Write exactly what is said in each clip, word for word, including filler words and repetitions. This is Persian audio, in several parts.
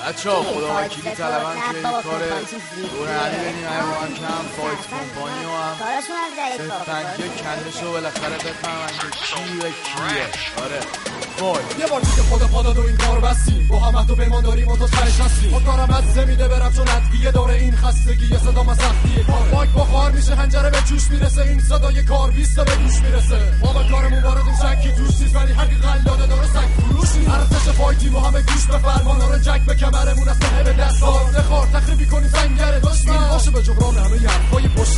بچه ها خدا وکیلی طلبم که این کار دورانی بدیم همه با هم کم فایت کمپانی و هم سفتنگی کلشو بالاخره بفهمن که کی به کیه. آره فایت یه بار دیگه خدا پادا دو این کار بستیم با همه تو پیمان داریم و تو ترش هستیم با کارم از زمیده برم چون ادویه داره این خستگی یه صدا ما سختیه کار باک بخار میشه هنجره به جوش میرسه این صدای کار بیست به گوش میرسه ما به کارمون وارد این شکی توش نیست ولی حقی قلاده داره سگ فروش نیست ارتش فایتیم و همه گوش به فرمان آره جک به کمرمون از ته به دست کار نخار تخریبی کنیم سنگره دشمن باشه به جبران همه یه حرفای پشت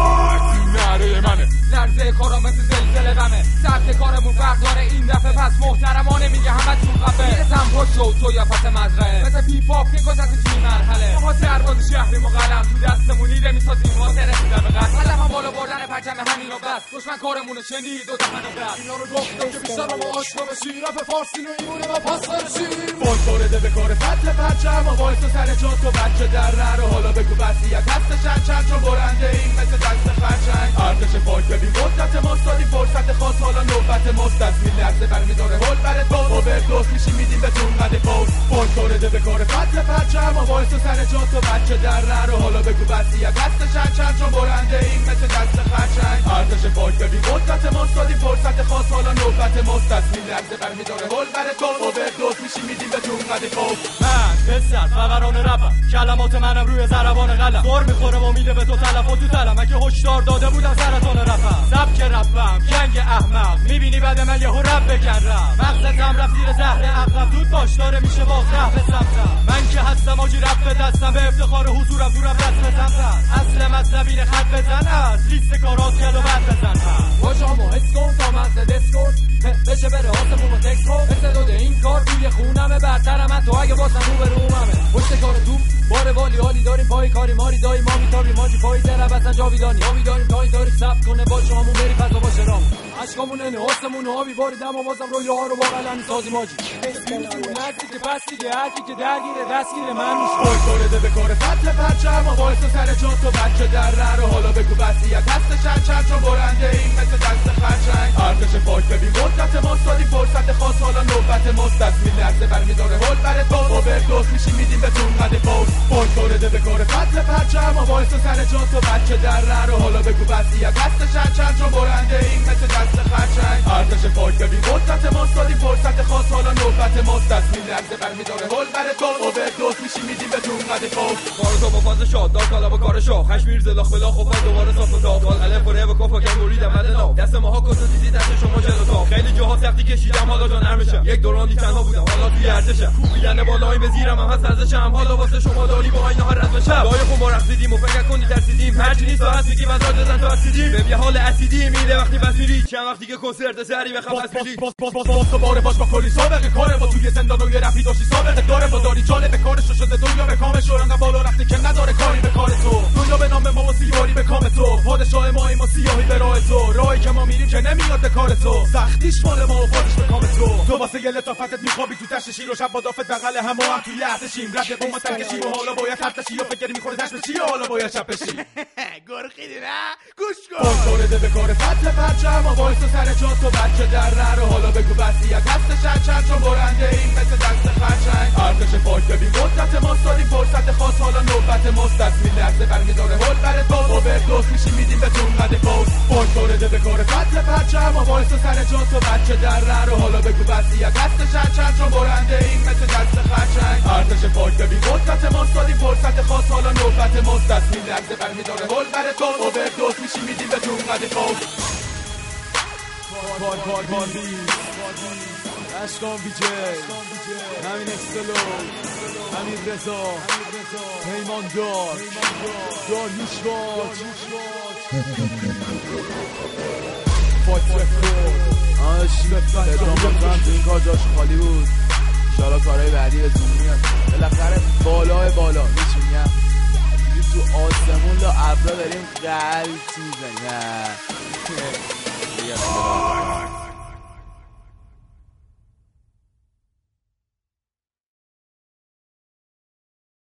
نره منه لرزه کارا مثل زلزله بمه سبت کارمون فرق داره این دفعه پس محترمانه میگه همه تون قفه میرسم پشت شو تو یا پس مزرعه مثل پیپاپ میگذت توی مرحله ما سرباز شهریم و قلم تو دستمون ایده میسازیم واسه رسیدن به قصد هدف هم بالا بردن پرچم همین رو بس دشمن کارمونه شنید دو دفعه بس اینا رو گفتم که بیشتر ما آشنا بشی رپ فارسی و ایمونه ما پس برشیم فوت کرده به کار فتل پرچم و وایس سر جا تو بچه در رو حالا بگو وصیت هست چند چند چون برنده این مثل دست خرچنگ ارتش فایت ببین مدت ماست دادی فرصت خاص حالا نوبت ماست از میل لرزه برمیداره هول بره تو اووردوز میشی میدیم به تون قد فوت فوت کرده به کار فتل پرچم و وایس سر جا تو بچه در رو حالا بگو وصیت هست چند چند چون برنده این مثل دست خرچنگ ارتش فایت ببین مدت ماست دادی فرصت خاص حالا نوبت ماست از میل لرزه برمیداره هول بره تو اووردوز میشی میدیم به تون قد فوت من پسر فقران رپم کلمات منم روی ضربان قلم دور میخورم امیده به تو تلف و تو تلم اگه هشدار داده بودم سرطان رپم سبک رپم جنگ احمق میبینی بعد من یهو رپ بگن رپ مغزتم رفت زیر زهر عقب دود باش داره میشه باز رپ سمتم من که هستم آجی رپ به دستم به افتخار حضورم تو رپ رسم سمتم اصل مطلبین خط بزن از لیست کارات کل و بد بزن باجامو حس کن تا مغز دسکورد بشه بره آسمون و تکس کن مثل داده این کار توی خونمه برترم من تو اگه بازم رو به روممه پشت کار تو باره والی حالی داریم پای کاری ماری دایی ما میتابیم ماجی پایی درب اصلا جاویدانی ما میداریم تا این تاریخ ثبت کنه با شامون بری فضا باشه رام عشقامون اینه حسمون و آبی باری دم و بازم رویه ها رو با قلمی سازی ماجی نزدی که پس دیگه هرکی که درگیره دستگیره من میشه فوت کرده به کار فتل پرچم و وایس سر جا تو بچه در رو حالا بگو وصیت هست چند چند چون برنده این مثل دست خرچنگ ارتش فایت ببین مدت ماست دادی فرصت خاص حالا نوبت ماست از میل لرزه برمیداره هول بره تو اووردوز میشی میدیم به تون قد فوت فوت کرده به کار فتل پرچم و وایس سر جا تو بچه در رو حالا بگو وصیت هست چند چند چون برنده این مثل دست خرچنگ ارتش فایت ببین مدت ماست دادی فرصت خاص حالا نوبت ماست از میل لرزه برمیداره هول بره تو اووردوز میشی میدیم به تون قد فوت کار تو با فاز شاد دار کالا با کار شاه خشمیر زلاخ بلاخ و دوباره صاف و تاب حال الف و ر و کاف و کم مرید عمل نام دست ماها کجا دیدی دست شما جلو تا خیلی جاها سختی کشیدم حالا جان نرمشم یک دورانی تنها بودم حالا توی ارتشم کوبیدن بالایی به زیرم هم هست ارزشم حالا واسه شما داری با اینا ها رد شب لای خون ما رقصیدیم و فکر کنی ترسیدیم هرچی نیست راحت میگی وزار دادن تو اسیدیم به یه حال اسیدی میله وقتی بس میری چند وقتی که کنسرت سری به خفاس میری باز باز باز باز دوباره باش با کلی سابقه کار ما توی زندان و یه رفی داشتی سابقه داره با داری جالب کارشو شده دنیا به کامش رنگ بالا رفته که نداره کاری به کار تو دنیا به نام ما و سیگاری به کام تو پادشاه ما ما سیاهی به راه تو راهی که ما میریم که نمیاد به کار تو سختیش مال ما و خودش به کام تو تو واسه یه لطافتت میخوابی تو تشت شیر و شب با دافت بغل هم و هم توی ارتشیم رد با ما تنگشیم و حالا باید خطشی و فکری میخوره دشت به چی حالا باید شب بشی گرخیدی نه گوش کن فوت کرده به کار فتل پرچم و وایس سر جا تو بچه در رو حالا بگو وصیت هست چند چند چون برنده این مثل دست خرچنگ ارتش فایت ببین مدت ماست دادی فرصت خاص حالا نوبت ماست از میل لرزه برمیداره هول بره تو اووردوز میشی میدیم به تون قد فوت فوت کرده به کار فتل پرچم و وایس سر جا تو بچه در رو حالا بگو وصیت هست چند چند چون برنده این مثل دست خرچنگ ارتش فایت ببین مدت ماست دادی فرصت خاص حالا نوبت ماست از میل لرزه برمیداره هول بره تو اووردوز میشی میدیم به تون قد فوت کار کار کار بیز اشکان بیجی همین اکسلو همین رضا پیمان دار داریوش باج فایت رکورد آشی ادام بکنم تو این کار جاش خالی بود انشاءالله کارهای بعدی به زمین میاد بالاخره بالای بالا میشونیم تو آسمون لا ابرا داریم قلط میزنیم